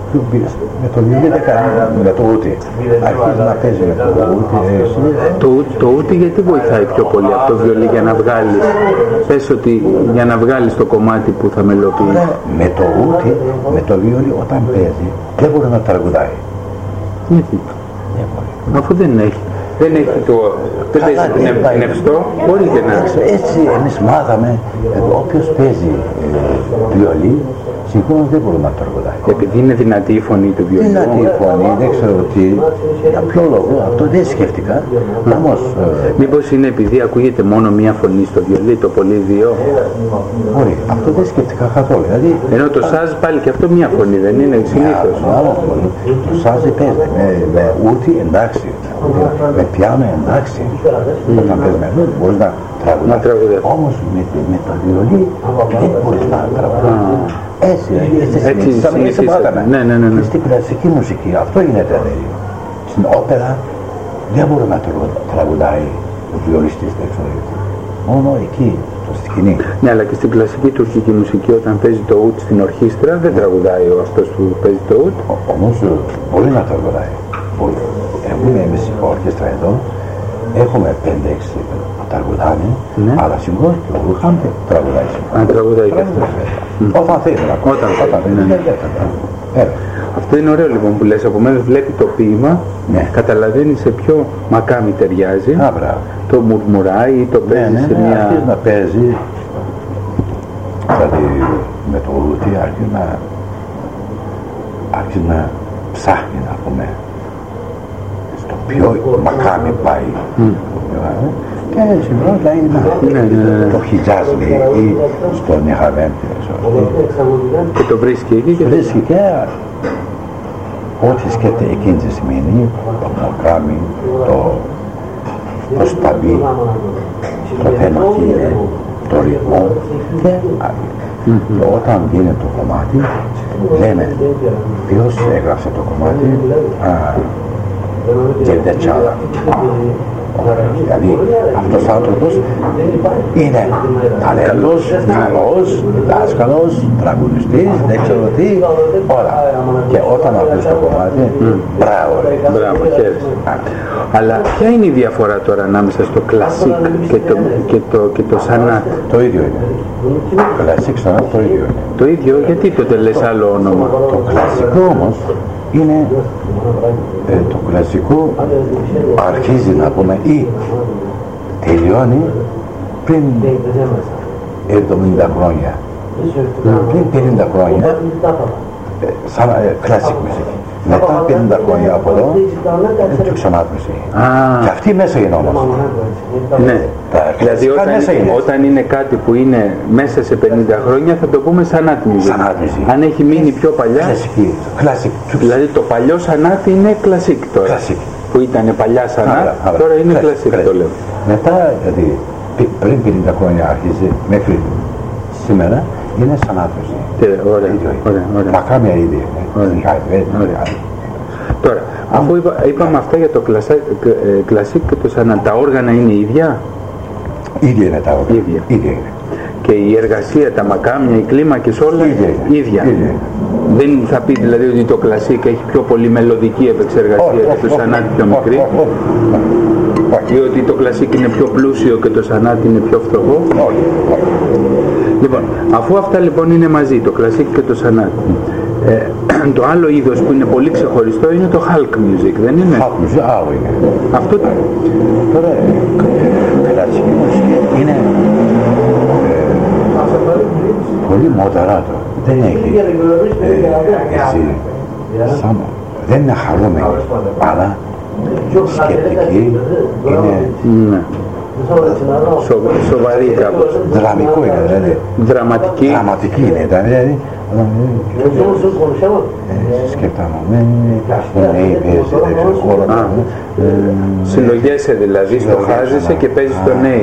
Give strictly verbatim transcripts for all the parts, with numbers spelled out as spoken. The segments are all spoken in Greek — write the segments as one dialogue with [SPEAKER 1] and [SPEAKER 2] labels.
[SPEAKER 1] Με το βιολί δεν κάνει, με το ούτι. Αρχίζει να παίζει με το ούτι.
[SPEAKER 2] Το, το ούτι γιατί βοηθάει πιο πολύ από το βιολί για να βγάλεις, πες ότι για να βγάλεις το κομμάτι που θα μελοποιείς.
[SPEAKER 1] Με το ούτι, με το βιολί όταν παίζει δεν μπορεί να τραγουδάει.
[SPEAKER 2] Γιατί? Αφού δεν έχει. Δεν έχει το... δεν παίζει την ευστό, μπορεί και να...
[SPEAKER 1] Έτσι εμείς μάθαμε, όποιος παίζει βιολί, συγχρόνως δεν μπορεί να τραγουδάει.
[SPEAKER 2] Επειδή είναι δυνατή η φωνή του βιολί.
[SPEAKER 1] Δυνατή η φωνή, δεν ξέρω τι, για ποιο λόγο, αυτό δεν σκέφτηκα. Όμως...
[SPEAKER 2] Μήπως είναι επειδή ακούγεται μόνο μία φωνή στο βιολί, το πολύ δύο.
[SPEAKER 1] Μπορεί, αυτό δεν σκέφτηκα καθόλου. Δηλαδή,
[SPEAKER 2] ενώ το σάζ πάλι και αυτό μία φωνή δεν είναι συνήθως.
[SPEAKER 1] Το σάζ παίζει με ούτι εντάξει. Με πιάνο εντάξει, όταν παίζει με αυτό μπορείς να τραγουδάσεις. Όμως με, με το βιολί δεν μπορείς να τραγουδάσεις. Έτσι, έτσι συνηθίσαμε.
[SPEAKER 2] Ναι, ναι, ναι, ναι.
[SPEAKER 1] Στην κλασική μουσική αυτό γίνεται. Στην όπερα δεν μπορεί να τραγουδάει ο βιολιστής, δεν ξέρω γιατί. Μόνο εκεί, στο σκηνή.
[SPEAKER 2] Ναι, αλλά και στην κλασική τουρκική μουσική όταν παίζει το ουτ στην ορχήστρα δεν τραγουδάει ο αυτός που παίζει το ουτ.
[SPEAKER 1] Όμως μπορεί να τραγουδάει. Έχουμε εμείς η ορχήστρα εδώ, έχουμε πέντε έξι που τραγουδάνε, ναι. Αλλά συγχρόνως και ο Ρούχαμπε τραγουδάει.
[SPEAKER 2] Αν τραγουδάει και αυτός.
[SPEAKER 1] Όταν θέλει να ακούει. Όταν θέλει.
[SPEAKER 2] Αυτό είναι ωραίο λοιπόν που λες, από μένα βλέπει το ποίημα, ναι. Καταλαβαίνει σε ποιο μακάμι ταιριάζει,
[SPEAKER 1] Α,
[SPEAKER 2] το μουρμουράει ή το παίζει
[SPEAKER 1] ναι, ναι,
[SPEAKER 2] σε
[SPEAKER 1] ναι,
[SPEAKER 2] μια...
[SPEAKER 1] αρχίζει να παίζει, δηλαδή με το ούτι αρχίζει να, αρχίζει να ψάχνει να πούμε. Ποιο μακάμι πάει mm. και συγχρόνως λέει να το χιτζάζει ή στο Νεχαβέντη
[SPEAKER 2] και το βρίσκει εκεί και
[SPEAKER 1] βρίσκει και ό,τι σκέφτεται εκείνη τη στιγμή, το μακάμι, το πώς θα μπει, το θέμα τι είναι, το ρυθμό και mm-hmm. όταν γίνει το κομμάτι λέμε ποιος έγραψε το κομμάτι, α, Cevdet Çağlar. Δηλαδή αυτός ο άνθρωπος είναι ταλέντος, καλός, δάσκαλος, τραγουδιστής, δεν ξέρω τι, όλα. Και όταν ακούς το κομμάτι, μπράβο.
[SPEAKER 2] Μπράβο, χαίρεσαι. Αλλά ποια είναι η διαφορά τώρα ανάμεσα στο κλασικ και το, και το, και το σανάτ?
[SPEAKER 1] Το ίδιο είναι. Το κλασικ σανάτ το ίδιο είναι.
[SPEAKER 2] Το ίδιο, γιατί τότε λες άλλο όνομα?
[SPEAKER 1] Το κλασικό όμως είναι ε, το κλασικό αρχίζει να πούμε ή τελειώνει πριν εβδομήντα χρόνια, πριν πενήντα χρόνια, ε, σαν ε, κλασική μουσική. Μετά πενήντα χρόνια από εδώ δεν το ξανά μουσική. Και αυτή μέσα είναι όμως.
[SPEAKER 2] Ναι. Δηλαδή όταν, όταν είναι κάτι που είναι μέσα σε πενήντα χρόνια θα το πούμε σανάτι μουσική. Αν έχει μείνει πιο παλιά,
[SPEAKER 1] κλασική. Κλασική.
[SPEAKER 2] Δηλαδή το παλιό σανάτι είναι κλασικ τώρα.
[SPEAKER 1] Κλασικ.
[SPEAKER 2] Που ήταν παλιά σανάτι, τώρα είναι κλασικ το λέω.
[SPEAKER 1] Μετά, δηλαδή πριν πενήντα χρόνια αρχίζει μέχρι σήμερα είναι σανάτι μουσική.
[SPEAKER 2] Ωραία, ωραία, ωραία.
[SPEAKER 1] Μακάμια ίδια.
[SPEAKER 2] Τώρα, αφού είπα, είπαμε αυτά για το κλασικ και το σανάτι, τα όργανα είναι ίδια?
[SPEAKER 1] Ίδια είναι τα όργανα.
[SPEAKER 2] Ίδια.
[SPEAKER 1] Ίδια είναι.
[SPEAKER 2] Και η εργασία, τα μακάμια, οι κλίμακες όλα
[SPEAKER 1] ίδια.
[SPEAKER 2] ίδια. ίδια. Δεν θα πει δηλαδή ότι το κλασικ έχει πιο πολύ μελωδική επεξεργασία και το σανάτι πιο μικρή? Ή ότι το κλασικ είναι πιο πλούσιο και το σανάτι είναι πιο φτωχό?
[SPEAKER 1] Όχι.
[SPEAKER 2] Λοιπόν, αφού αυτά λοιπόν είναι μαζί, το κλασικ και το σανάτι, ε, το άλλο είδος που είναι πολύ ξεχωριστό είναι το Halk music, δεν είναι?
[SPEAKER 1] Halk music, άλλο είναι.
[SPEAKER 2] Αυτό το...
[SPEAKER 1] Τώρα, κλασική μουσική είναι ε, πολύ μονταράτο. Δεν έχει ε, έτσι, σαν, δεν είναι χαρούμενη, αλλά σκεπτική είναι...
[SPEAKER 2] Ναι. Σο, σοβαρή κάπως.
[SPEAKER 1] Δραμικό είναι, δηλαδή.
[SPEAKER 2] Δραματική.
[SPEAKER 1] Δραματική είναι, δηλαδή. Σκεπτάμενοι, νέοι παίζει, δεν ξέρω, χώρα.
[SPEAKER 2] Συλλογέσαι δηλαδή, στοχάζεσαι και παίζεις το νέοι.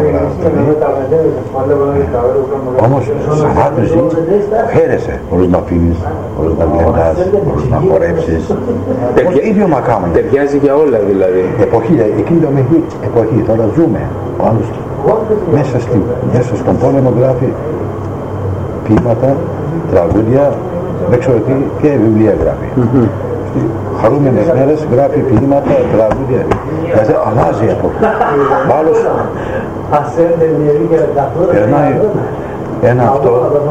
[SPEAKER 1] Όμως, σαν άτουζη, χαίρεσαι. Μπορείς να πίνεις, μπορείς να γλεντάς, μπορείς να χορέψεις. Ίδιο μακάμι.
[SPEAKER 2] Ταιριάζει για όλα δηλαδή.
[SPEAKER 1] Εποχή, εκείνη το μεχή εποχή, τώρα ζούμε. Ο άλλος μέσα, στη, μέσα στον πόλεμο γράφει ποίηματα, τραγούδια δεν ξέρω τι, και βιβλία γράφει. Mm-hmm. Χαρούμενες μέρες γράφει ποίηματα, τραγούδια, δηλαδή αλλάζει από αυτό. Άλλος περνάει ένα αυτό,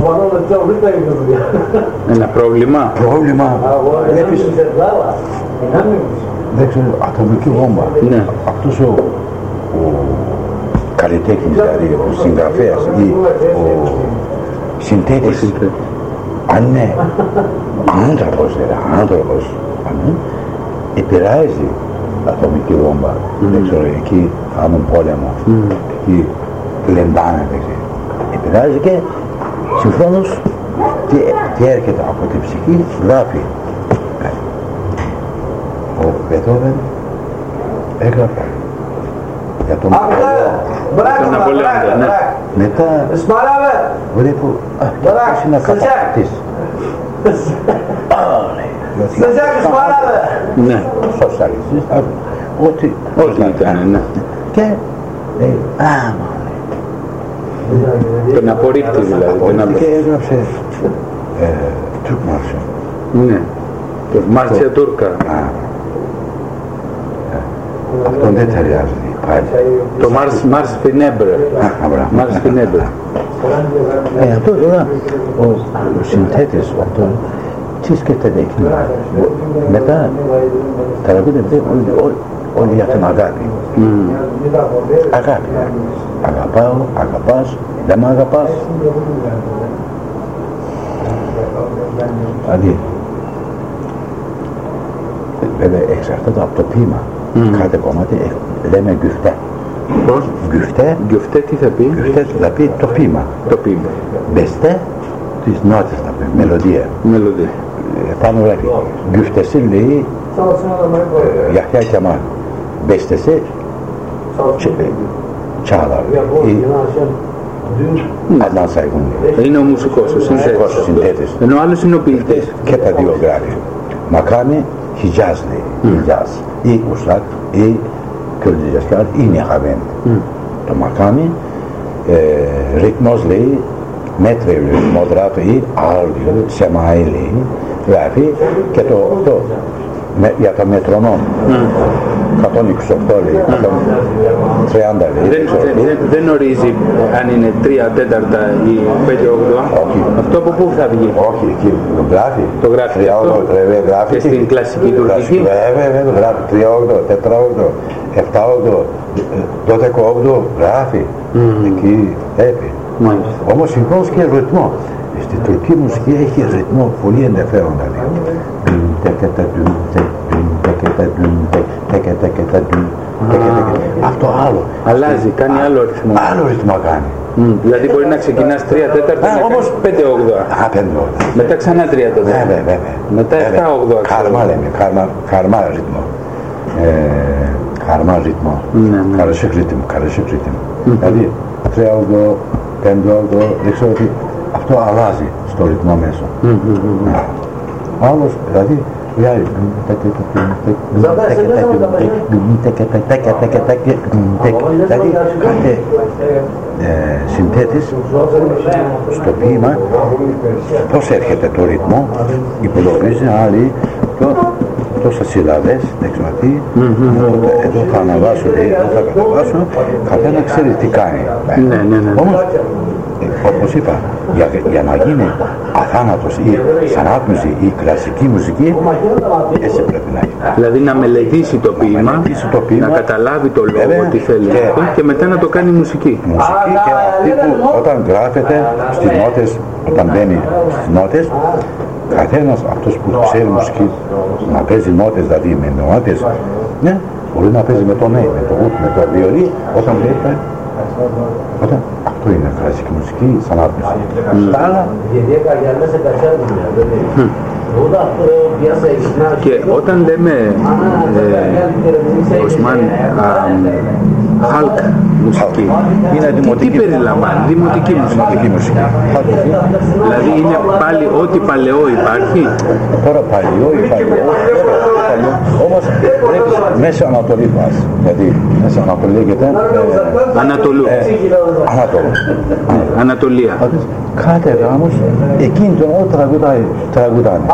[SPEAKER 2] ένα πρόβλημα.
[SPEAKER 1] Πρόβλημα, βλέπεις, δεν ξέρω, ατομική βόμβα. Ναι. Αυτός ο, ο καλλιτέχνης, δηλαδή ο συγγραφέας ή ο συνθέτης, αν είναι άνθρωπος, άνθρωπος, επηρεάζει ατομική βόμβα. Mm. Δεν ξέρω, εκεί κάνουν πόλεμο, mm. εκεί λεντάνε, δεν ξέρω. Επηρεάζει και συγχρόνως τι, τι έρχεται από την ψυχή, γράφει. Ο Μπετχόβεν έγραφε για τον
[SPEAKER 2] Ναπολέοντα, ναι.
[SPEAKER 1] Μετά βλέπω, α, αυτός είναι κατακτητής.
[SPEAKER 2] Ναι.
[SPEAKER 1] Σοσιαλιστής, ό,τι
[SPEAKER 2] ήταν, ναι.
[SPEAKER 1] Και λέει, α,
[SPEAKER 2] τον απορρίπτει δηλαδή.
[SPEAKER 1] Και έγραψε Τουρκ Μάρσια.
[SPEAKER 2] Ναι. Μάρσια Τούρκα.
[SPEAKER 1] Αυτόν δεν ταιριάζει πάλι.
[SPEAKER 2] Το Μάρς Φινέμπρε. Μάρς Φινέμπρε.
[SPEAKER 1] Αυτό τώρα ο συνθέτης αυτό τι σκέφτεται εκεί. Μετά τραγουδεύει όλοι για την αγάπη. Αγάπη. Αγαπάω, αγαπάς, δεν μ' αγαπάς. Δηλαδή, βέβαια εξαρτάται από το ποίημα. Mm. Κάθε κομμάτι λέμε γκουφτέ.
[SPEAKER 2] Πώς?
[SPEAKER 1] Γκουφτέ.
[SPEAKER 2] Γκουφτέ τι θα πει?
[SPEAKER 1] Γκουφτέ θα πει το ποίημα.
[SPEAKER 2] Το ποίημα.
[SPEAKER 1] Μπεστέ τις νότες θα πει, μελωδία.
[SPEAKER 2] Μελωδία.
[SPEAKER 1] Πάνω βλέπει. Γκουφτεσί λέει Γιαχιά Κεμάλ. Μπεστεσί Τσάλα ή Αντάν Σαϊγούν.
[SPEAKER 2] Είναι ο μουσικός, ο συνθέτης. Ενώ άλλος είναι ο ποιητής.
[SPEAKER 1] Και τα δύο γράφει. Μακάμι Χιτζάζ λέει. Χιτζάζ. Ή Ουσλάκ ή Κουρδιστάν ή Νιαχαβέν. Το μακάμι ρυθμός λέει μέτρη ρυθμόδρατο ή άλλο σεμάι λέει. Γράφει και το οκτώ για τα μετρονόμ. εκατόν είκοσι οκτώ λέει, εκατόν τριάντα λέει.
[SPEAKER 2] Δεν, δεν, δεν ορίζει αν είναι τρία τέταρτα ή πέντε όγδοα. Αυτό από πού θα βγει?
[SPEAKER 1] Όχι, εκεί το γράφει.
[SPEAKER 2] Το γράφει αυτό.
[SPEAKER 1] Γράφει
[SPEAKER 2] και στην κλασική τουρκική.
[SPEAKER 1] Βέβαια, βέβαια, γράφει τρία όγδοα, τέσσερα όγδοα, επτά όγδοα, δώδεκα όγδοα, γράφει. Εκεί έπει. Όμως συγχρόνως και ρυθμό. Στη τουρκική μουσική έχει ρυθμό πολύ ενδιαφέρον δηλαδή. Αυτό άλλο.
[SPEAKER 2] Αλλάζει, κάνει άλλο ρυθμό.
[SPEAKER 1] Άλλο ρυθμό κάνει.
[SPEAKER 2] Mm, δηλαδή μπορεί να ξεκινάς τρία τέταρτα να κάνεις πέντε όγδοα.
[SPEAKER 1] Α, πέντε όγδοα.
[SPEAKER 2] Μετά ξανά τρία τέταρτα.
[SPEAKER 1] Βέβαια, βέβαια.
[SPEAKER 2] Μετά επτά όγδοα.
[SPEAKER 1] Καρμά λέμε, καρμά, καρμά ρυθμό. Ε, καρμά ρυθμό. Καρασίκ ρυθμό, καρασίκ ρυθμό. Δηλαδή τρία όγδοα, πέντε όγδοα, δεν ξέρω τι. Αυτό αλλάζει στο ρυθμό μέσα. Άλλος, δηλαδή, δηλαδή κάθε συνθέτης στο ποίημα πώς έρχεται το ρυθμό, υπολογίζει άλλοι τόσες συλλαβές, δεν ξέρω τι, εδώ θα αναβάσω, εδώ θα καταβάσω, καθένα ξέρει τι κάνει. Όμως, όπως είπα, για, για να γίνει αθάνατος ή σανάτμουση ή κλασική μουσική, έτσι πρέπει να γίνει.
[SPEAKER 2] Δηλαδή να μελετήσει το ποίημα,
[SPEAKER 1] μελετήσει το ποίημα
[SPEAKER 2] να καταλάβει το λόγο,
[SPEAKER 1] βέβαια,
[SPEAKER 2] τι θέλει και, και μετά να το κάνει μουσική.
[SPEAKER 1] Μουσική και αυτή που όταν γράφεται στις νότες, όταν μπαίνει στις νότες, καθένας αυτός που ξέρει μουσική, να παίζει νότες, δηλαδή με νότες, ναι, μπορεί να παίζει με το ναι, με το ούτ, με το βιολί, όταν βλέπει, όταν αυτό είναι κλασική μουσική, σαν άπνηση. Τα άλλα...
[SPEAKER 2] Και όταν λέμε Οσμάν Χαλκ μουσική, τι περιλαμβάνει? Δημοτική μουσική. Δηλαδή είναι πάλι ό,τι παλαιό υπάρχει.
[SPEAKER 1] Τώρα παλαιό υπάρχει, όμως βλέπεις μέσα Ανατολή πας. Γιατί μέσα Ανατολή λέγεται
[SPEAKER 2] Ανατολού.
[SPEAKER 1] Ανατολή.
[SPEAKER 2] Ανατολία.
[SPEAKER 1] κάθε γάμος εκείνη τον ώρα τραγουδάνε.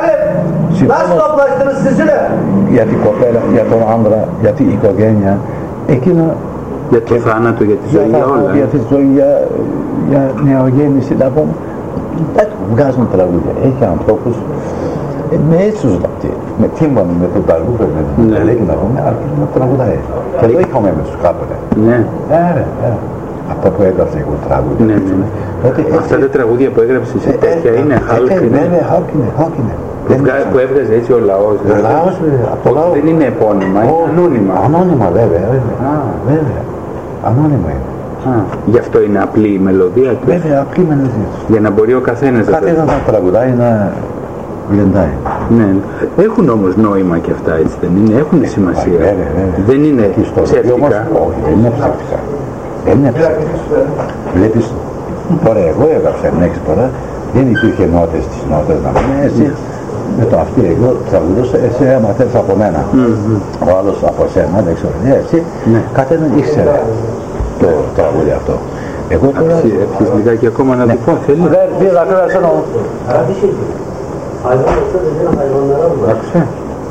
[SPEAKER 1] Για την κοπέλα, για τον άντρα, για την οικογένεια, εκείνο
[SPEAKER 2] για το θάνατο, για τη ζωή, για όλα.
[SPEAKER 1] Για τη ζωή, για, για νεογέννηση, να πούμε. Βγάζουν τραγούδια. Έχει ανθρώπους με έτσι τους λαπτή, με τύμπανο, με τον ταλούβε, με τον τελέκι να πούμε, αρχίζουν να τραγουδάει. Και εδώ είχαμε με τους κάποτε.
[SPEAKER 2] Ναι.
[SPEAKER 1] Άρα, αυτά που έγραψε εγώ τραγούδια.
[SPEAKER 2] Ναι, ναι. Αυτά τα τραγούδια που έγραψε εσύ τέτοια είναι χάλκ.
[SPEAKER 1] Βέβαια, χάλκ είναι, χάλκ είναι.
[SPEAKER 2] Που έβγαζε έτσι ο λαός.
[SPEAKER 1] Ο λαός, από το λαό.
[SPEAKER 2] Δεν είναι επώνυμα, είναι ανώνυμα.
[SPEAKER 1] Ανώνυμα, βέβαια, βέβαια. Ανώνυμα είναι.
[SPEAKER 2] Α, γι' αυτό είναι απλή η μελωδία του.
[SPEAKER 1] Βέβαια, απλή η μελωδία του.
[SPEAKER 2] Για να μπορεί ο καθένας να
[SPEAKER 1] Καθένας να τραγουδάει, να γλεντάει.
[SPEAKER 2] Ναι. Έχουν όμως νόημα και αυτά, έτσι δεν είναι, έχουν σημασία.
[SPEAKER 1] Βέβαια, βέβαια.
[SPEAKER 2] Δεν είναι ψεύτικα.
[SPEAKER 1] Όμως, όχι, δεν είναι ψεύτικα. Δεν είναι ψεύτικα. Βλέπεις, τώρα εγώ έγραψα ενέξι τώρα, δεν υπήρχε νότες στις νότες να πούμε, εσύ με το αυτή εγώ τραγουδούσα, εσύ έμαθες από μένα. Ο άλλος από εσένα, δεν ξέρω, εσύ, καθένας ήξερε το τραγούδι αυτό. Εγώ τώρα...
[SPEAKER 2] Έχεις λιγάκι ακόμα να το πω, θέλει.
[SPEAKER 1] Δεν, δεν, θα κρέας εννοώ.
[SPEAKER 2] Άκουσε.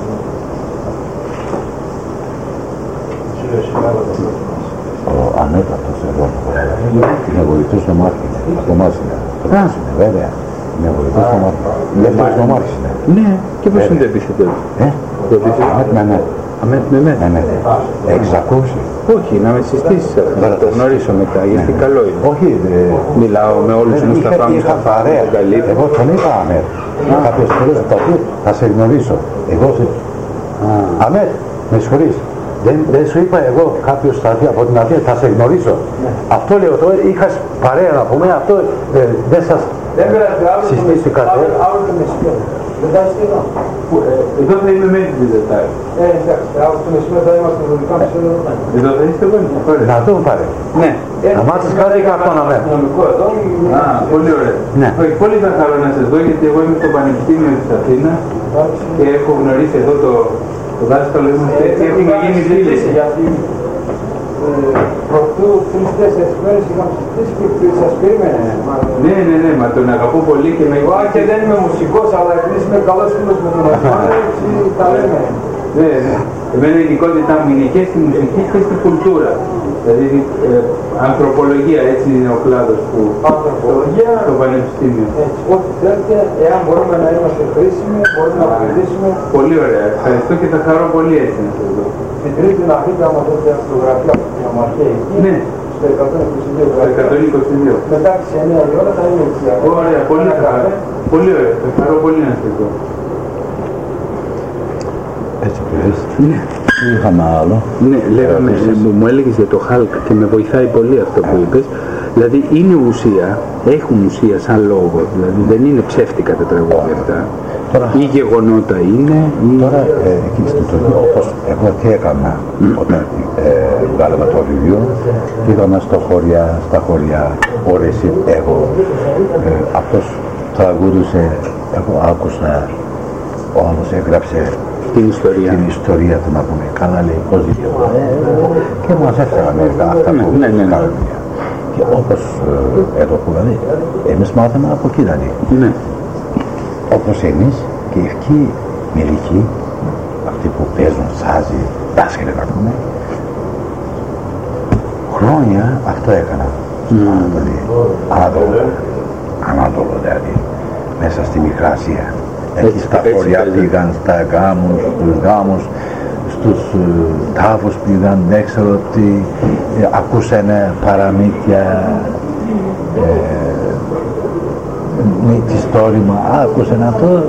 [SPEAKER 1] Ο ανέτατος εδώ είναι βοηθός στο μάρκετ. Αυτό μας είναι. Αυτό είναι βέβαια. Είναι βοηθός στο μάρκετ. Δεύτερος στο μάρκετ είναι.
[SPEAKER 2] Ναι, και πώς είναι το επίθετο.
[SPEAKER 1] Ε, αμέτ με αμέτ.
[SPEAKER 2] Αμέτ με αμέτ.
[SPEAKER 1] Έχεις ακούσει?
[SPEAKER 2] Όχι, να με συστήσεις, να το γνωρίσω μετά, γιατί καλό είναι.
[SPEAKER 1] Όχι,
[SPEAKER 2] μιλάω με όλους μου στα πάμε.
[SPEAKER 1] Είχα παρέα. Εγώ τον είπα αμέτ. Κάποιος φίλος θα πει, θα σε γνωρίσω. Εγώ σε... Αμέτ, με συγχωρείς. Δεν, δεν σου είπα εγώ κάποιος θα έρθει από την Αθήνα, θα σε γνωρίσω. Ναι. Αυτό λέω τώρα, είχα παρέα να πούμε, αυτό ε, δεν σας συστήσει κάτι.
[SPEAKER 3] Αύριο το μεσημέρι. Δεν θα είστε εδώ.
[SPEAKER 2] Εδώ θα είμαι μέχρι την Δετάρη.
[SPEAKER 3] Ε, εντάξει, αύριο το μεσημέρι θα είμαστε δωδικά μισό εδώ.
[SPEAKER 2] Εδώ θα είστε εδώ,
[SPEAKER 1] να το πάρε.
[SPEAKER 2] Ναι.
[SPEAKER 1] Να μάθεις κάτι για αυτό να μένει.
[SPEAKER 2] Α, πολύ ωραία.
[SPEAKER 1] Ναι.
[SPEAKER 2] Πολύ θα χαρώ να σας δω, γιατί εγώ είμαι στο Πανεπιστήμιο της Αθήνας και έχω γνωρίσει εδώ το Το δάσκαλο είμαστε έτσι, έχουμε γίνει φίλοι.
[SPEAKER 3] Γιατί προτού τρεις-τέσσερις μέρες είχαμε συζητήσει και σας περίμενε.
[SPEAKER 2] Ναι, ναι, ναι, μα τον αγαπώ πολύ και με...
[SPEAKER 3] Εγώ και δεν είμαι μουσικός, αλλά επειδή είμαι καλός φίλος με τον Οσμάνο, έτσι τα λέμε.
[SPEAKER 2] Ναι, ναι. Εμένα η ειδικότητά μου είναι και στη μουσική και στη κουλτούρα. Δηλαδή ε, ανθρωπολογία, έτσι είναι ο κλάδος που...
[SPEAKER 3] Ανθρωπολογία.
[SPEAKER 2] Στο Πανεπιστήμιο.
[SPEAKER 3] Έτσι, ό,τι θέλετε, εάν μπορούμε να είμαστε χρήσιμοι, μπορούμε να βοηθήσουμε.
[SPEAKER 2] Πολύ ωραία, ευχαριστώ και θα χαρώ πολύ έτσι να σας δω.
[SPEAKER 3] Την τρίτη να δείτε άμα δείτε αυτογραφία από την Ομαρχία εκεί.
[SPEAKER 2] Ναι.
[SPEAKER 3] Στο εκατόν είκοσι δύο.
[SPEAKER 2] Στο εκατόν είκοσι δύο.
[SPEAKER 3] Μετά τις εννιά η ώρα θα είναι έτσι.
[SPEAKER 2] Ωραία, πολύ χαρά. Πολύ ωραία, θα χαρώ πολύ να σας δω.
[SPEAKER 1] Έτσι πες. Ναι. Είχαμε άλλο.
[SPEAKER 2] Ναι, λέγαμε, μου, μου έλεγες για το Χάλκ και με βοηθάει πολύ αυτό που είπες. Δηλαδή είναι ουσία, έχουν ουσία σαν λόγο, δηλαδή δεν είναι ψεύτικα τα τραγούδια αυτά. Τώρα, ή γεγονότα είναι, ή...
[SPEAKER 1] Τώρα, ε, εκεί στην Τουρκία, όπως εγώ τι έκανα mm. όταν ε, βγάλαμε το βιβλίο, πήγαμε στο χωριά, στα χωριά, ώρες εγώ, ε, αυτός τραγούδουσε, εγώ άκουσα, ο άλλος έγραψε
[SPEAKER 2] την ιστορία.
[SPEAKER 1] Την ιστορία του να πούμε, καλά λέει, πώς δικαιώμα. Και μας έφτιαγαν αυτά που
[SPEAKER 2] ναι, ναι, ναι.
[SPEAKER 1] Και όπως ε, εδώ που λέει, εμείς μάθαμε από εκεί δηλαδή.
[SPEAKER 2] Ναι.
[SPEAKER 1] Όπως εμείς και εκεί μερικοί, αυτοί που παίζουν σάζι, δάσκαλοι να πούμε, χρόνια αυτό έκανα. Mm. Ανατολό, Ανατολό δηλαδή, μέσα στη Μικρά Ασία. Εκεί στα χωριά πήγαν, στα γάμους, στους γάμους, στους uh, τάφους πήγαν, δεν ξέρω τι, ε, ακούσανε παραμύθια, ε, με τη στόρημα, άκουσαν αυτό.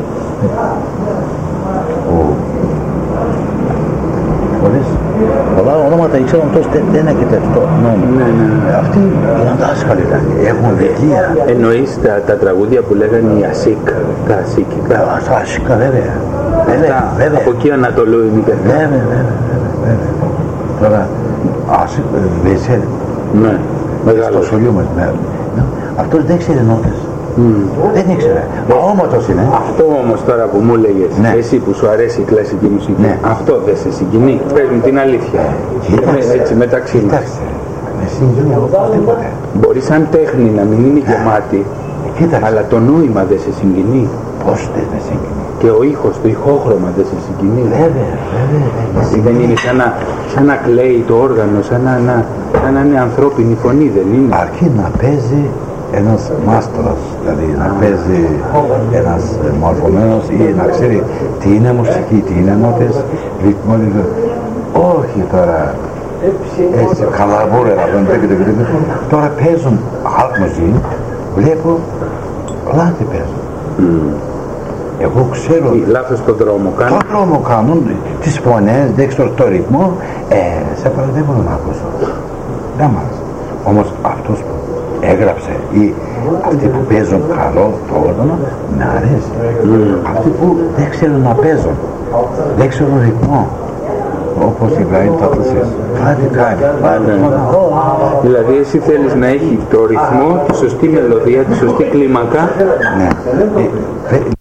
[SPEAKER 1] Πολλές, πολλά ονόματα ξέρουν τόσο δεν έχετε αυτό νόμο.
[SPEAKER 2] Ναι, ναι, ναι.
[SPEAKER 1] Αυτοί είναι δάσκαλοι, έχουν βιβλία.
[SPEAKER 2] Εννοείς τα, τα τραγούδια που λέγανε οι Ασίκ, τα ασίκικα.
[SPEAKER 1] Τα ασίκα βέβαια. Βέβαια, βέβαια.
[SPEAKER 2] Από εκεί Ανατολού είναι και αυτά.
[SPEAKER 1] Βέβαια, βέβαια, βέβαια. Τώρα, ασίκ, βεσέλ.
[SPEAKER 2] Ναι, μεγάλο.
[SPEAKER 1] Στο σχολείο μας, ναι. Αυτός δεν ξέρει νότες. Mm. Δεν ήξερε. Μα όματος είναι.
[SPEAKER 2] Αυτό όμως τώρα που μου έλεγες, ναι. Εσύ που σου αρέσει η κλασική μουσική, ναι. Αυτό δεν σε συγκινεί. Πες μου την αλήθεια.
[SPEAKER 1] Κοιτάξτε,
[SPEAKER 2] έτσι μεταξύ μας.
[SPEAKER 1] Κοιτάξτε, με συγκινεί από τίποτε.
[SPEAKER 2] Μπορεί σαν τέχνη να μην είναι γεμάτη,
[SPEAKER 1] Κοίταξε.
[SPEAKER 2] Αλλά το νόημα δεν σε συγκινεί.
[SPEAKER 1] Πώς δεν με συγκινεί.
[SPEAKER 2] Και ο ήχος, το ηχόχρωμα δεν σε συγκινεί.
[SPEAKER 1] Βέβαια, βέβαια.
[SPEAKER 2] Δεν είναι σαν να, σαν να κλαίει το όργανο, σαν να, να, σαν να είναι ανθρώπινη φωνή, δεν είναι.
[SPEAKER 1] Αρκεί να παίζει ένας μάστρος, δηλαδή να παίζει ένας μορφωμένος ή να ξέρει τι είναι μουσική, τι είναι νότες, ρυθμό, όχι τώρα έτσι καλαβούρα, τώρα παίζουν άλμουζι, βλέπω λάθη παίζουν. Mm. Εγώ ξέρω...
[SPEAKER 2] Λάθος τον δρόμο κάνουν.
[SPEAKER 1] Τον δρόμο κάνουν, τις φωνές, δεν ξέρω το ρυθμό, ε, σε παρά δεν μπορώ να ακούσω. Δεν μ' άρεσε. Όμως αυτός που έγραψε ή αυτοί που παίζουν καλό το όργανο, με αρέσει. Mm. Αυτοί που δεν ξέρουν να παίζουν, δεν ξέρουν ρυθμό, όπως η Βραήν θα το θες. Κάτι κάνει.
[SPEAKER 2] Δηλαδή εσύ θέλεις να έχει το ρυθμό, τη σωστή μελωδία, τη σωστή κλίμακα.
[SPEAKER 1] Ναι.